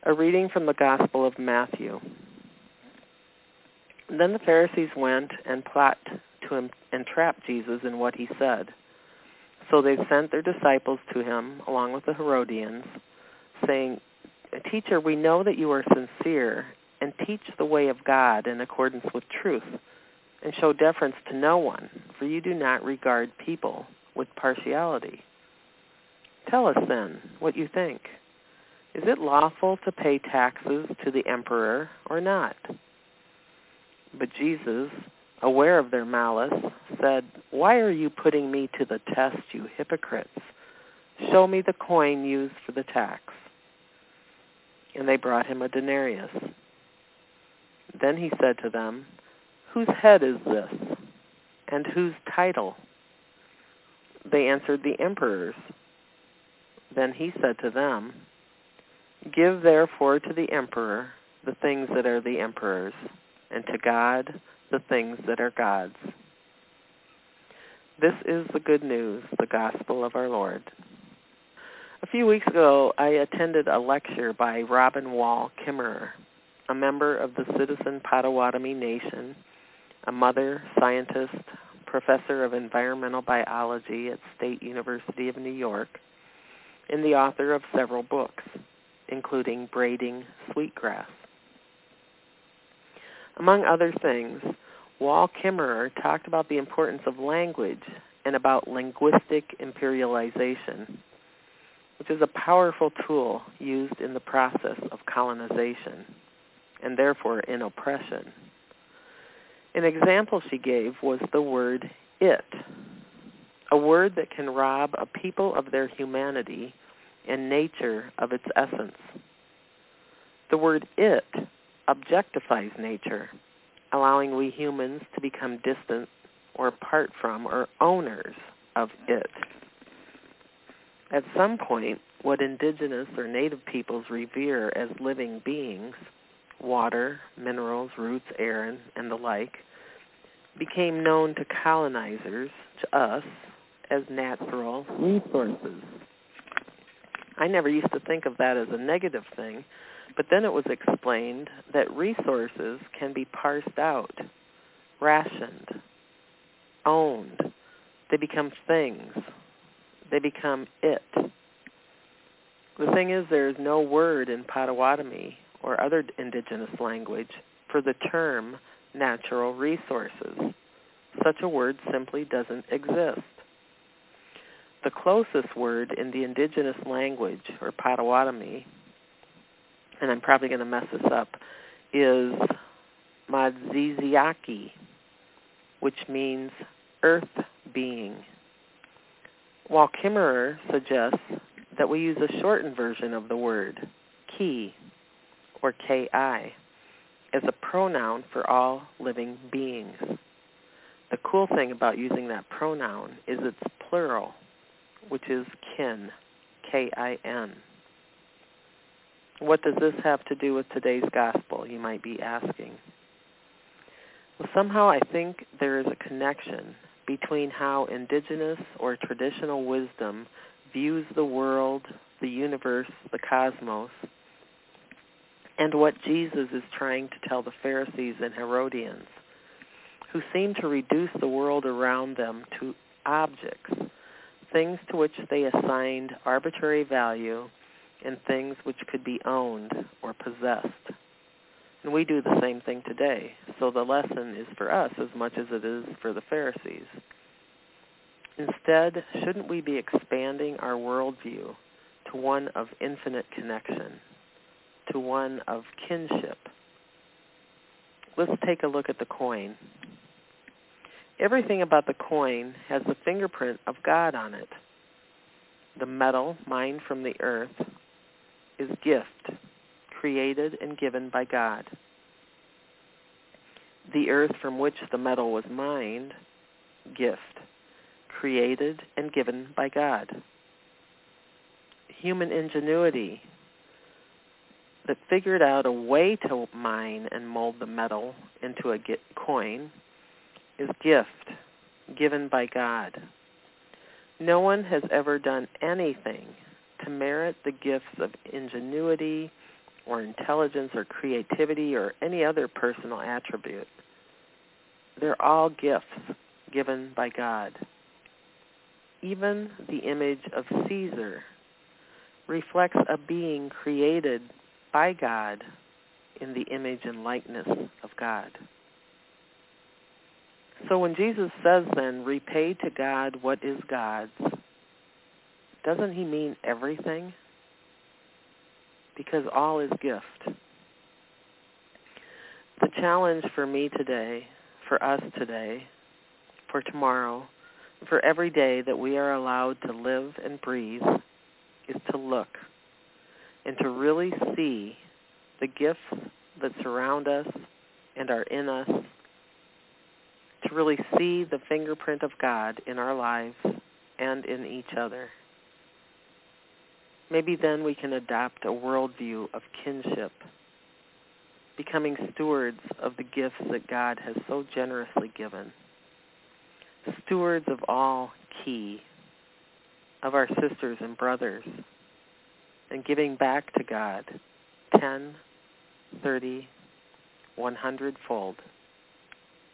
A reading from the Gospel of Matthew. Then the Pharisees went and plotted to entrap Jesus in what he said. So they sent their disciples to him, along with the Herodians, saying, "Teacher, we know that you are sincere, and teach the way of God in accordance with truth, and show deference to no one, for you do not regard people with partiality. Tell us then what you think. Is it lawful to pay taxes to the emperor or not?" But Jesus, aware of their malice, said, "Why are you putting me to the test, you hypocrites? Show me the coin used for the tax." And they brought him a denarius. Then he said to them, "Whose head is this, and whose title?" They answered, "The emperor's." Then he said to them, "Give therefore to the emperor the things that are the emperor's, and to God the things that are God's." This is the good news, the gospel of our Lord. A few weeks ago, I attended a lecture by Robin Wall Kimmerer, a member of the Citizen Potawatomi Nation, a mother, scientist, professor of environmental biology at State University of New York, and the author of several books, including Braiding Sweetgrass. Among other things, Wall Kimmerer talked about the importance of language and about linguistic imperialization, which is a powerful tool used in the process of colonization, and therefore in oppression. An example she gave was the word "it," a word that can rob a people of their humanity and nature of its essence. The word "it" objectifies nature, allowing we humans to become distant or apart from or owners of it. At some point, what indigenous or native peoples revere as living beings, water, minerals, roots, air, and the like, became known to colonizers, to us, as natural resources. I never used to think of that as a negative thing, but then it was explained that resources can be parsed out, rationed, owned. They become things. They become it. The thing is, there is no word in Potawatomi or other indigenous language for the term natural resources. Such a word simply doesn't exist. The closest word in the indigenous language, or Potawatomi, and I'm probably going to mess this up, is Madziziaki, which means earth being. While Kimmerer suggests that we use a shortened version of the word, ki, or ki, as a pronoun for all living beings. The cool thing about using that pronoun is it's plural, which is kin, K-I-N. What does this have to do with today's gospel, you might be asking? Well, somehow I think there is a connection between how indigenous or traditional wisdom views the world, the universe, the cosmos, and what Jesus is trying to tell the Pharisees and Herodians, who seem to reduce the world around them to objects, things to which they assigned arbitrary value, and things which could be owned or possessed. And we do the same thing today, so the lesson is for us as much as it is for the Pharisees. Instead, shouldn't we be expanding our worldview to one of infinite connection, to one of kinship? Let's take a look at the coin. Everything about the coin has the fingerprint of God on it. The metal mined from the earth is gift, created and given by God. The earth from which the metal was mined, gift, created and given by God. Human ingenuity that figured out a way to mine and mold the metal into a coin is gift, given by God. No one has ever done anything to merit the gifts of ingenuity or intelligence or creativity or any other personal attribute. They're all gifts given by God. Even the image of Caesar reflects a being created by God in the image and likeness of God. So when Jesus says then, repay to God what is God's, doesn't he mean everything? Because all is gift. The challenge for me today, for us today, for tomorrow, for every day that we are allowed to live and breathe is to look and to really see the gifts that surround us and are in us, to really see the fingerprint of God in our lives and in each other. Maybe then we can adopt a worldview of kinship, becoming stewards of the gifts that God has so generously given, stewards of all key, of our sisters and brothers, and giving back to God 10, 30, 100-fold.